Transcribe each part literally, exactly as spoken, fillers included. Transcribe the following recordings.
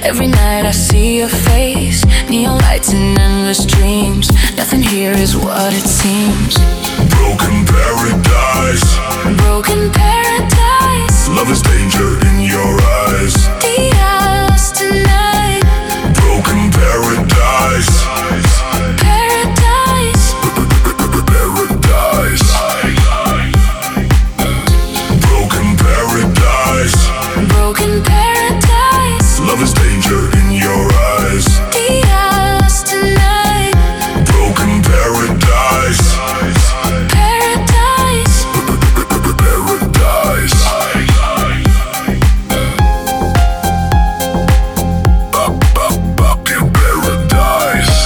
Every night I see your face, neon lights and endless dreams. Nothing here is what it seems. Broken paradise, Broken paradise. love is danger in your eyes. Dios tonight. Broken paradise, Paradise. paradise. Broken paradise, Broken paradise. love is danger in your eyes. Dios tonight. Broken paradise, Paradise. paradise. Up, up, up in paradise.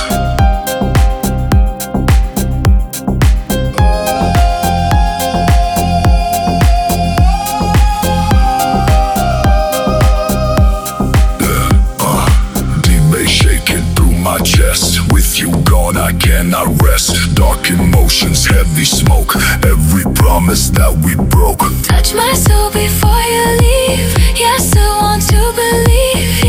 Deep bass shaking through my chest. With you gone, I cannot rest. Dark emotions, heavy smoke. Every promise that we broke. Touch my soul before you leave. Yes, I want to believe.